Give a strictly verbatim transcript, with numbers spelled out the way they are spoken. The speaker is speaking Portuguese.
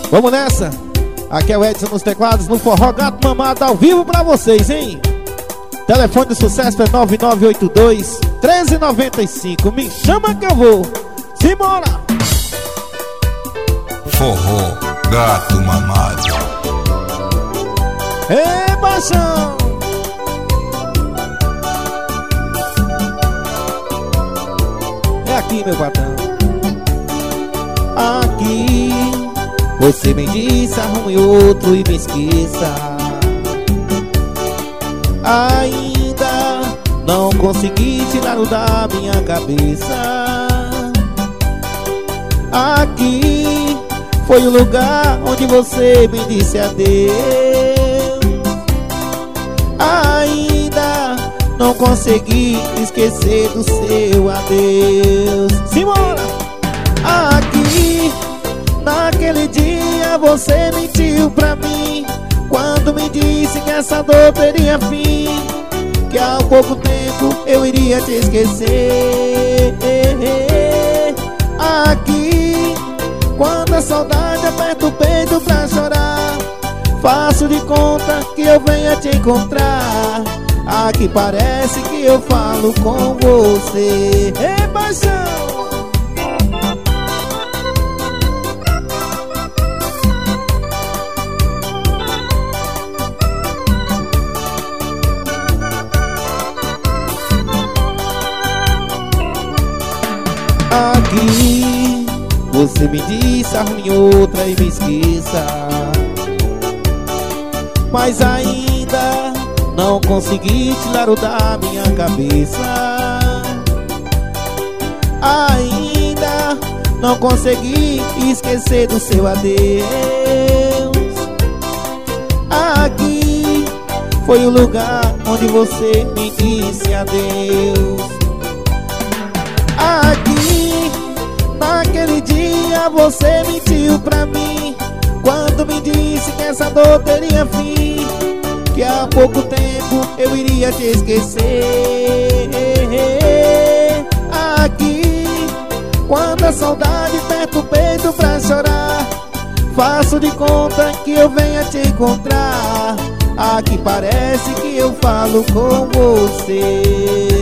Vamos nessa. Aqui é o Edson nos teclados, no Forró Gato Mamado, ao vivo pra vocês, hein? Telefone de sucesso é nove nove oito dois, um três nove cinco. Me chama que eu vou. Simbora! Forró Gato Mamado. Ei, paixão! É aqui, meu patrão. Aqui você me disse, arrume outro e me esqueça. Ainda não consegui tirar o da minha cabeça. Aqui foi o lugar onde você me disse adeus. Ainda não consegui esquecer do seu adeus. Simbora! Aqui, naquele dia você mentiu pra mim, quando me disse que essa dor teria fim, que há pouco tempo eu iria te esquecer. Aqui, quando a saudade aperta o peito pra chorar, faço de conta que eu venha te encontrar. Aqui parece que eu falo com você. Ei, paixão! Aqui você me disse, arrume outra e me esqueça. Mas ainda não consegui tirar o da minha cabeça. Ainda não consegui esquecer do seu adeus. Aqui foi o lugar onde você me disse adeus. Aqui, naquele dia você mentiu pra mim, quando me disse que essa dor teria fim, que há pouco tempo eu iria te esquecer. Aqui, quando a saudade aperta o peito pra chorar, faço de conta que eu venha te encontrar. Aqui parece que eu falo com você.